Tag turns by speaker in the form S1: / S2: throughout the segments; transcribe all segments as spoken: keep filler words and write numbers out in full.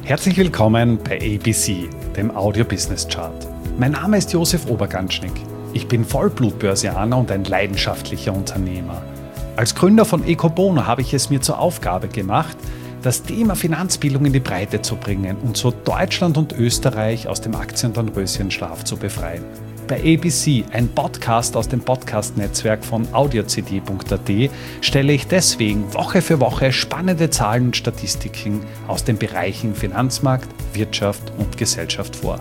S1: Herzlich willkommen bei A B C, dem Audio Business Chart. Mein Name ist Josef Oberganschnick. Ich bin Vollblutbörsianer und ein leidenschaftlicher Unternehmer. Als Gründer von Ecobono habe ich es mir zur Aufgabe gemacht, das Thema Finanzbildung in die Breite zu bringen und so Deutschland und Österreich aus dem Aktien- und Dornröschenschlaf zu befreien. Bei A B C, ein Podcast aus dem Podcast-Netzwerk von audiocd punkt at, stelle ich deswegen Woche für Woche spannende Zahlen und Statistiken aus den Bereichen Finanzmarkt, Wirtschaft und Gesellschaft vor.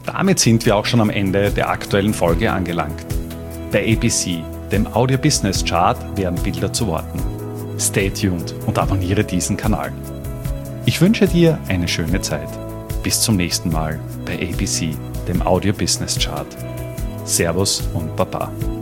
S1: Damit sind wir auch schon am Ende der aktuellen Folge angelangt. Bei A B C, dem Audio Business Chart, werden Bilder zu Worten. Stay tuned und abonniere diesen Kanal. Ich wünsche dir eine schöne Zeit. Bis zum nächsten Mal bei A B C, dem Audio Business Chart. Servus und Baba.